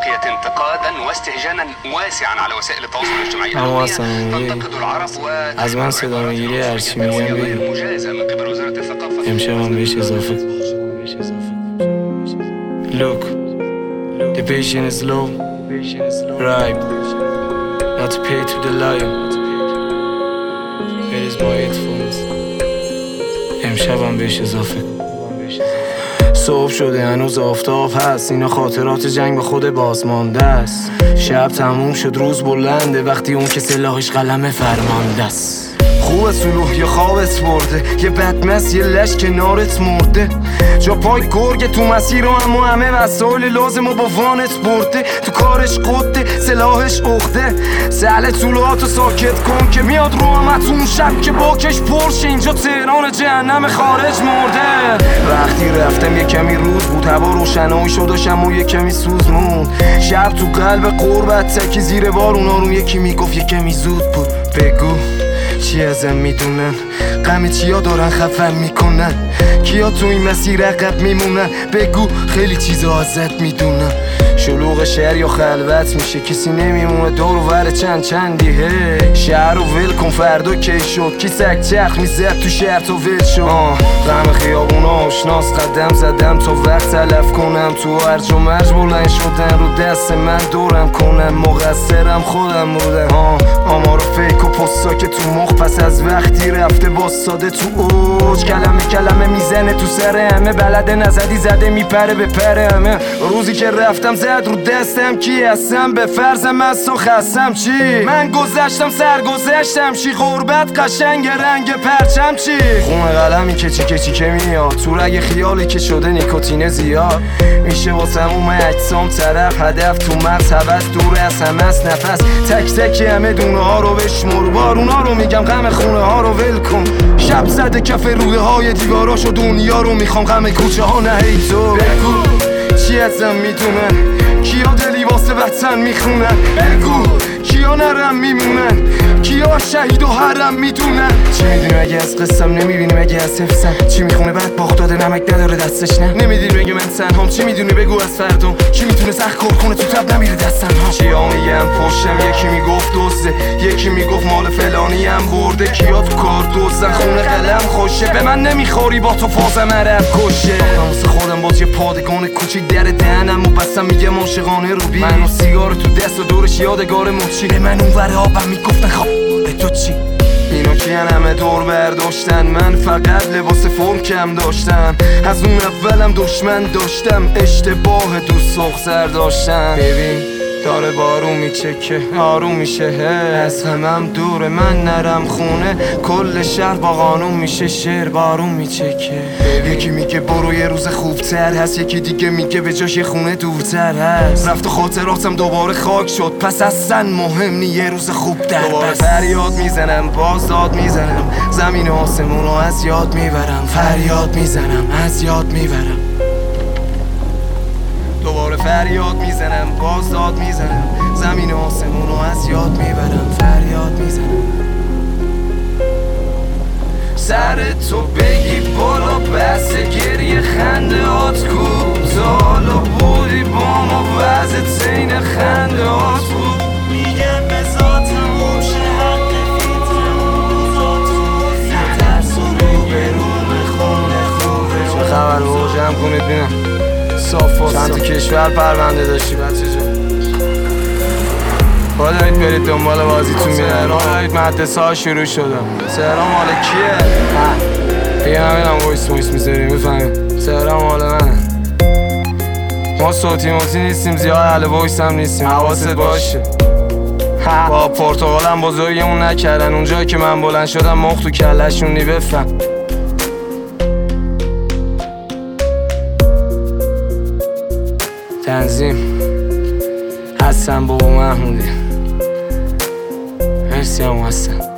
لقيت انتقادا واستهجانا واسعا على وسائل التواصل الاجتماعي العالمية. تنتقد العرب از من صدا میگیری هرچی میگم بگو. مجازة من قبل وزارة الثقافة. امشبم بهش اضافه. Look, the patient is low. Right, not to pay to the lion. It is my headphones. امشبم بهش اضافه. صبح شده هنوز آفتاب هست، اینا خاطرات جنگ به خود بازمانده است. شب تموم شد روز بلنده، وقتی اون که سلاحش قلم فرمانده است. خوب سلوح یا خوابت برده، یه بدمست یه لش کنارت مرده، جا پای گرگ تو مسیر رو، اما همه وسایل لازم و با وانت برده. تو کارش قده، سلاحش اخده، سهل طولاتو ساکت کن که میاد رو همتون شب که باکش پرشه. اینجا تهران جهنم خارج مرده. وقتی رفتم یه کمی روز بود، هوا روشنایی شد و شمع یه کمی سوز موند. شب تو قلب قربت تکی زیر بارون آروم یکی میگفت یه کمی زود بود. بگو چی ازم میدونن، غم چیا دارن خفم میکنن، کیا تو این مسیر عقب میمونن. بگو خیلی چیزا ازت میدونن. شلوغ شهر یا خلوت میشه، کسی نمیمونه دور و ور چندی. شهر رو ول کن فردا کی شد، کی سگ چرخ میزد تو شهر تا ول شد. غم خیابونا آشناس، قدم زدم تا وقت تلف کنم، تو هرج و مرج بلند شدن رو دست من دورم کنم. مقصرم خودم بودم. آمار فیک و پستا که تو مخ پس از وقتی رفته باستاده تو اوج. کلمه میزنه تو سر همه، بلده نزدی زده میپره به پر همه. روزی که رفتم زد رو دستم کی هستم، به فرضم از خستم چی. من گذشتم سرگذشتم چی، غربت قشنگ رنگ پرچم چی. خون قلمی کچی که میاد تو رگ خیالی که شده نیکوتین زیاد. میشه واسم اوم اجسام طرف، هدف تو مغز هوس دور از همه است نفس. تک همه دونه ها رو بشمر، بارونا رو میگم غم خونه ها رو ول کن. شب زده کف روده های دیواراشو، دنیا رو میخوام غم کوچه ها نه ای تو. بگو چی ازم میدونن، کیا دلی واسه وطن میخونن. بگو کیا نرم میمونن، کیا شهید و حرم میدونن. چی میدونی مگه از قصم، نمیبینی مگه از حفظم. چی میخونه بعد باخت داده نمک نداره دستش نه. نمیدونی مگه من تنهام، چی میدونی بگو از فردام. کی میتونه سخت کار کنه تو تب نمیره دستم ها. چیا میگم پشتم، یکی میگفت دوسته، یکی میگفت مال فلانی هم برده. کیا تو کار دوستن، خونه قلم خوشه، به من نمیخوری با تو فازم عرب کشه. واسه خودم باز یه پادگان کوچیک در دهنم و بسم میگم عاشقانه رو بی. من و سیگار تو دست و دورش یادگار مچی. به من اون ور آبم میگفتن خواب به تو چی. اینا کیان همه دور برداشتن، من فقط لباس فرم کم داشتم. از اون اولم دشمن داشتم، اشتباه دوست سر داشتم. ببین داره بارون میچکه آروم میشه، از همم دوره من نرم خونه. کل شهر با قانون میشه شعر بارون میچکه. یکی میگه برو یه روز خوبتر هست، یکی دیگه میگه به جاش یه خونه دورتر هست. رفت و خاطراتم دوباره خاک شد، پس اصلا مهم نی یه روز خوب در دوباره فریاد میزنم باز داد میزنم، زمین و آسمونو از یاد میبرم. فریاد میزنم از یاد میبرم، دوباره فریاد میزنم باز داد میزنم، زمین و آسمونو از یاد میبرم. فریاد میزنم سر تو بگی بالا، بس گریه خنده هات کو. تا حالا بودی با ما وضعت زین خنده هات بود. میگم به ذاتم باشه حق فیتم ذاتم، ترس و رو به رو خونه خوبه. چه خبر بابا جمع کنید بینم صاف چند تا کشور پرونده داشتی بچه جان. با دارید برید دنبال بازیتون میرن، با دارید مدرسه ها شروع شدن. تهران مال کیه؟ دیگه نمیدونم ویس میذاری میفهمیم. تهران مال منه. ما صوتی نیستیم، زیاد اهل ویس هم نیستیم، حواست باشه. با پرتغالم بزرگمون نکردن، اونجایی که من بلند شدم مخ تو کلشون نی. بفهم تنظیم حسن بابا محمودی. مرسی هم حسن.